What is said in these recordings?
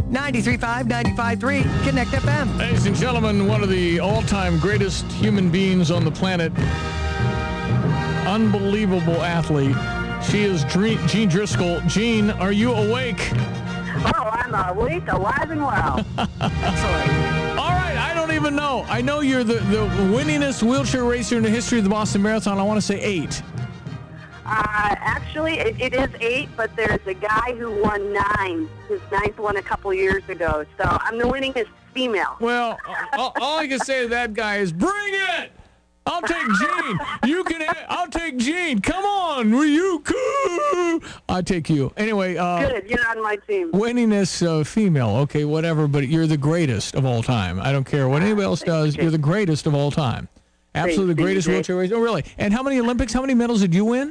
93.5, 95.3, Connect FM. Ladies and gentlemen, one of the all-time greatest human beings on the planet. Unbelievable athlete. She is Jean Driscoll. Jean, are you awake? Oh, I'm awake, alive, and well. Excellent. All right, I don't even know. I know you're the winningest wheelchair racer in the history of the Boston Marathon. I want to say 8. Actually, it is 8, but there's a guy who won 9. His 9th one a couple years ago. So I'm the winningest female. Well, all I can say to that guy is, bring it! I'll take Jean. I'll take Jean. Come on, will you? I'll take you. Anyway. Good, you're on my team. Winningest female. Okay, whatever, but you're the greatest of all time. I don't care what anybody else does. You're the greatest of all time. Absolutely the greatest wheelchair racer. Oh, really? And how many medals did you win?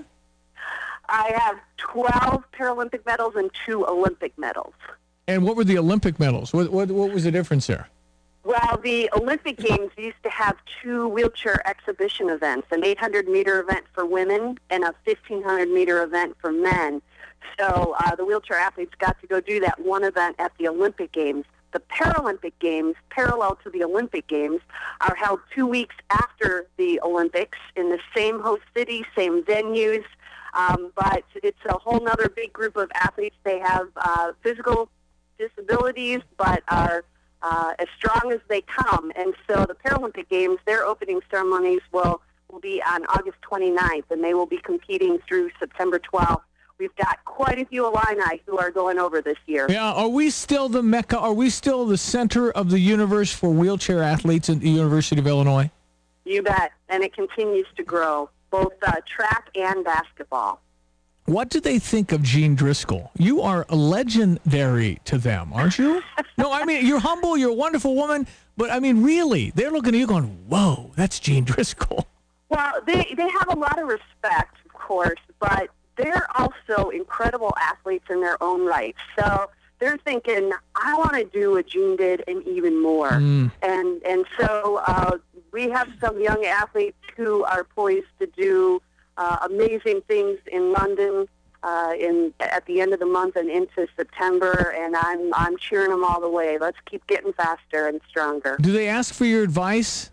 I have 12 Paralympic medals and 2 Olympic medals. And what were the Olympic medals? What was the difference there? Well, the Olympic Games used to have 2 wheelchair exhibition events, an 800-meter event for women and a 1,500-meter event for men. So the wheelchair athletes got to go do that one event at the Olympic Games. The Paralympic Games, parallel to the Olympic Games, are held 2 weeks after the Olympics in the same host city, same venues. But it's a whole other big group of athletes. They have physical disabilities, but are as strong as they come. And so the Paralympic Games, their opening ceremonies will be on August 29th, and they will be competing through September 12th. We've got quite a few Illini who are going over this year. Yeah, are we still the Mecca? Are we still the center of the universe for wheelchair athletes at the University of Illinois? You bet, and it continues to grow, both track and basketball. What do they think of Jean Driscoll? You are legendary to them, aren't you? No, I mean, you're humble, you're a wonderful woman, but I mean, really, they're looking at you going, whoa, that's Jean Driscoll. Well, they have a lot of respect, of course, but they're also incredible athletes in their own right. So they're thinking, I want to do what Jean did and even more. And so we have some young athletes who are poised to do amazing things in London at the end of the month and into September, and I'm cheering them all the way. Let's keep getting faster and stronger. Do they ask for your advice?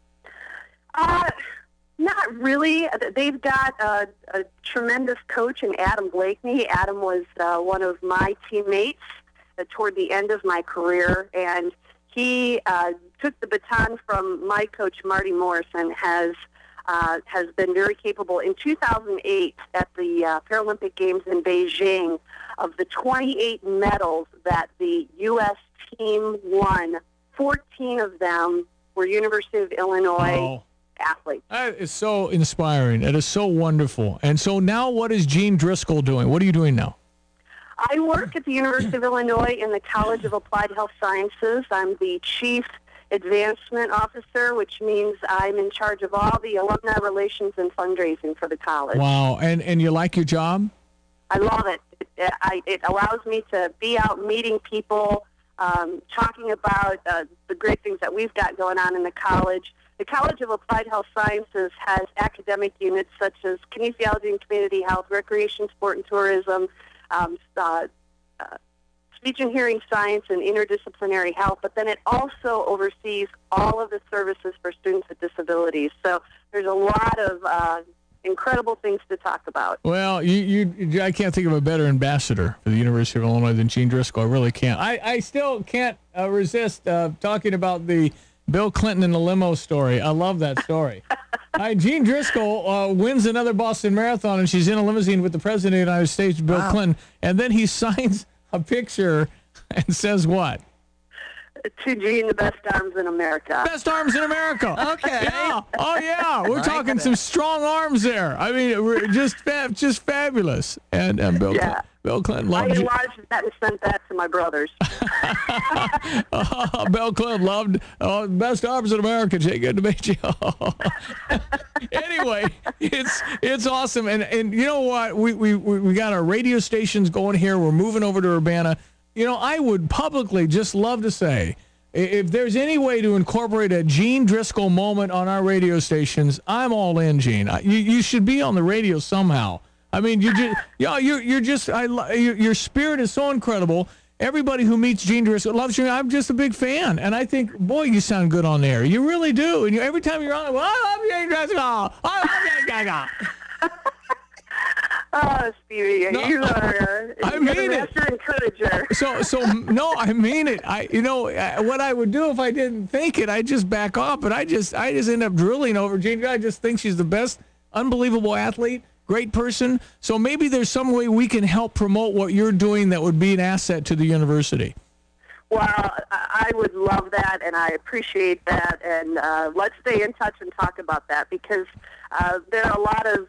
Not really. They've got a tremendous coach in Adam Blakeney. Adam was one of my teammates toward the end of my career, and he took the baton from my coach, Marty Morrison, has been very capable. In 2008, at the Paralympic Games in Beijing, of the 28 medals that the U.S. team won, 14 of them were University of Illinois athletes. That is so inspiring. That is so wonderful. And so now what is Jean Driscoll doing? What are you doing now? I work at the University of Illinois in the College of Applied Health Sciences. I'm the Chief Advancement Officer, which means I'm in charge of all the alumni relations and fundraising for the college. Wow. And you like your job? I love it. It allows me to be out meeting people, talking about the great things that we've got going on in the college. The College of Applied Health Sciences has academic units such as kinesiology and community health, recreation, sport, and tourism, speech and hearing science, and interdisciplinary health, but then it also oversees all of the services for students with disabilities. So there's a lot of incredible things to talk about. Well, I can't think of a better ambassador for the University of Illinois than Jean Driscoll. I really can't. I still can't resist talking about the Bill Clinton in the limo story. I love that story. Jean Driscoll wins another Boston Marathon, and she's in a limousine with the President of the United States, Bill Clinton, and then he signs a picture and says what? To Jean, the best arms in America. Best arms in America. Okay. Yeah. Oh, yeah. We're talking some strong arms there. I mean, we're just fabulous. And Bill Clinton loved I you. enlarged that and sent that to my brothers. Bill Clinton loved best arms in America. Jay, good to meet you. Anyway, it's awesome. And you know what? We got our radio stations going here. We're moving over to Urbana. You know, I would publicly just love to say, if there's any way to incorporate a Jean Driscoll moment on our radio stations, I'm all in, Jean. You should be on the radio somehow. I mean, your spirit is so incredible. everybody who meets Jean Driscoll loves you. I'm just a big fan, and I think, boy, you sound good on there. You really do. And every time you're on, well, I love Jean Driscoll. I love Jean Driscoll. Oh, Stevie, No, you are I you're mean the it. master encourager. So no, I mean it. What I would do if I didn't think it, I'd just back off. But I just end up drilling over Jean. I just think she's the best, unbelievable athlete, great person. So maybe there's some way we can help promote what you're doing that would be an asset to the university. Well, I would love that, and I appreciate that. And let's stay in touch and talk about that, because there are a lot of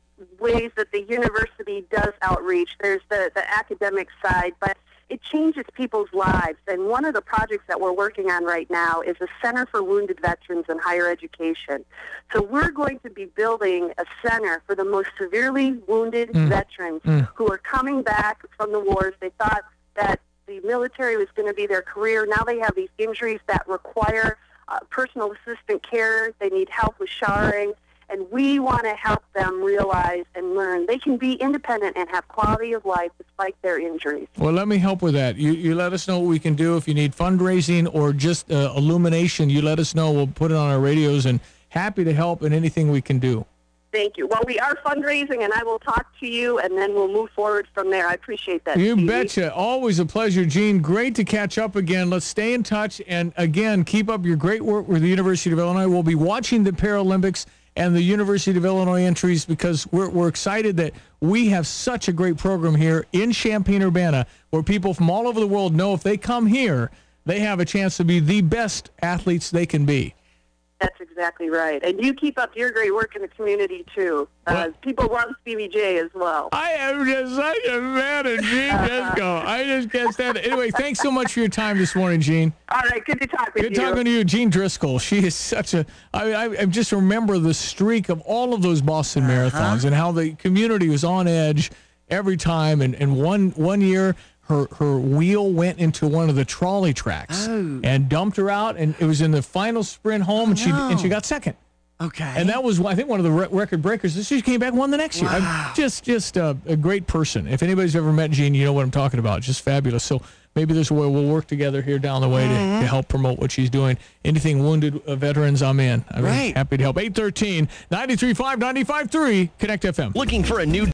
ways that the university does outreach. There's the academic side, but it changes people's lives. And one of the projects that we're working on right now is a Center for Wounded Veterans in Higher Education. So we're going to be building a center for the most severely wounded veterans who are coming back from the wars. They thought that the military was going to be their career. Now they have these injuries that require personal assistant care. They need help with showering. And we want to help them realize and learn they can be independent and have quality of life despite their injuries. Well, let me help with that. You let us know what we can do. If you need fundraising or just illumination, you let us know. We'll put it on our radios, and happy to help in anything we can do. Thank you. Well, we are fundraising, and I will talk to you, and then we'll move forward from there. I appreciate that, You Stevie. betcha. Always a pleasure, Jean. Great to catch up again. Let's stay in touch. And, again, keep up your great work with the University of Illinois. We'll be watching the Paralympics and the University of Illinois entries, because we're excited that we have such a great program here in Champaign-Urbana, where people from all over the world know if they come here, they have a chance to be the best athletes they can be. That's exactly right. And you keep up your great work in the community, too. People love Stevie J as well. I am just such a fan of Jean Driscoll. I just can't stand it. Anyway, thanks so much for your time this morning, Jean. All right, good to talk with you. Good talking to you, Jean Driscoll. She is such a. I just remember the streak of all of those Boston marathons and how the community was on edge every time. And one year, her wheel went into one of the trolley tracks and dumped her out, and it was in the final sprint home, and she got second. Okay. And that was, I think, one of the record breakers. She came back and won the next year. Just a great person. If anybody's ever met Jean, you know what I'm talking about. Just fabulous. So maybe there's a way we'll work together here down the way to help promote what she's doing. Anything wounded veterans, I'm in. I'm happy to help. 813-93.5, 95.3, Connect FM. Looking for a new